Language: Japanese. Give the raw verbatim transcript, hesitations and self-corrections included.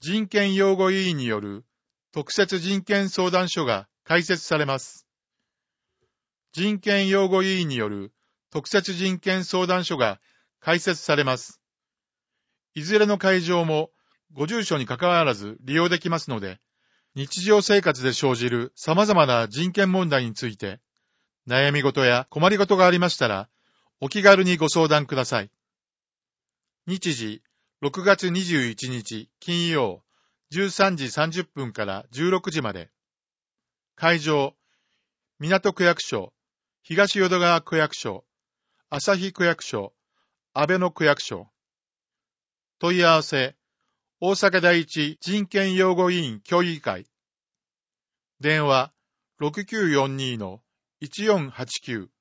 人権擁護委員による特設人権相談所が開設されます。人権擁護委員による特設人権相談所が開設されます。いずれの会場もご住所に関わらず利用できますので、日常生活で生じる様々な人権問題について、悩み事や困り事がありましたら、お気軽にご相談ください。日時、ろくがつにじゅういちにち金曜、じゅうさんじさんじゅっぷんからじゅうろくじまで。会場、港区役所、東淀川区役所、旭区役所、阿倍野区役所。問い合わせ、大阪第一人権擁護委員協議会。電話、ろくきゅうよんにのいちよんはちきゅう。